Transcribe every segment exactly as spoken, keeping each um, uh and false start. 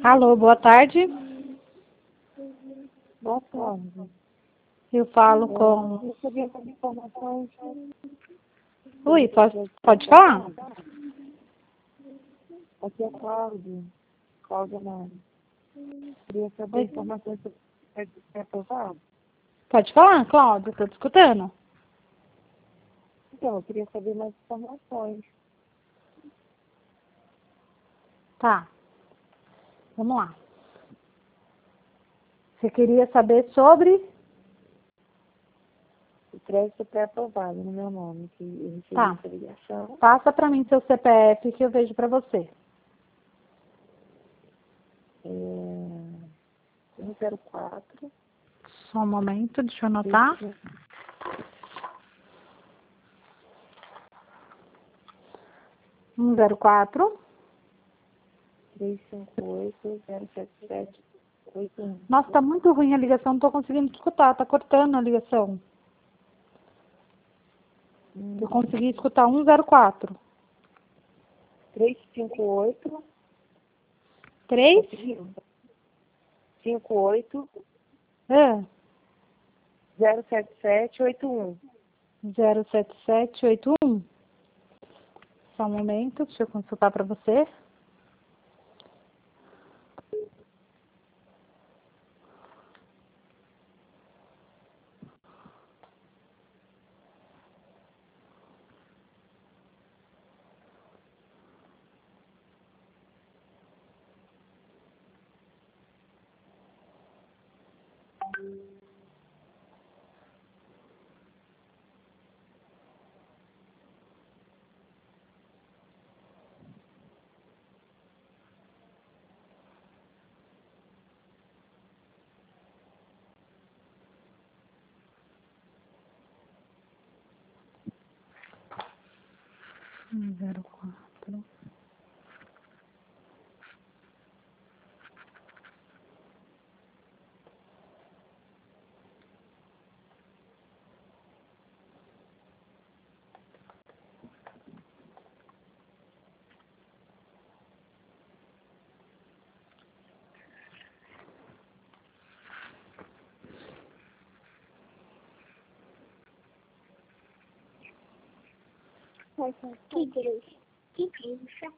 Alô, boa tarde. Boa tarde. Eu falo Eu com... recebi essas informações. Ui, pode, pode falar? Aqui é Cláudia. Cláudia Mari. Queria saber Oi. informações sobre é aprovado. Pode falar, Cláudia, estou te escutando. Então, eu queria saber mais informações. Tá, vamos lá. Você queria saber sobre... O crédito pré-aprovado no meu nome, que eu recebi Tá. essa ligação. Passa para mim seu C P F que eu vejo para você. É, um zero quatro. Só um momento, deixa eu anotar. um zero quatro. três cinco oito, zero sete sete, oito um. Nossa, tá muito ruim a ligação, não tô conseguindo te escutar, tá cortando a ligação. Eu consegui escutar um zero quatro. três cinco oito. três? Conseguiu? cinco oito, É. zero sete sete, oito um. zero sete sete oito um. Só um momento, deixa eu consultar para você. um zero quatro. Que delícia. Que delícia.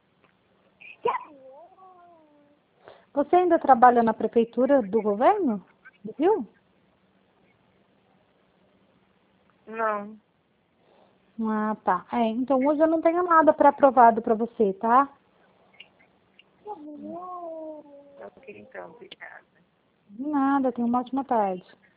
Você ainda trabalha na prefeitura do governo? Viu? Não. Ah, tá. É, então hoje eu não tenho nada para aprovado para você, tá? Ok, então, obrigada. Nada, tenha uma ótima tarde.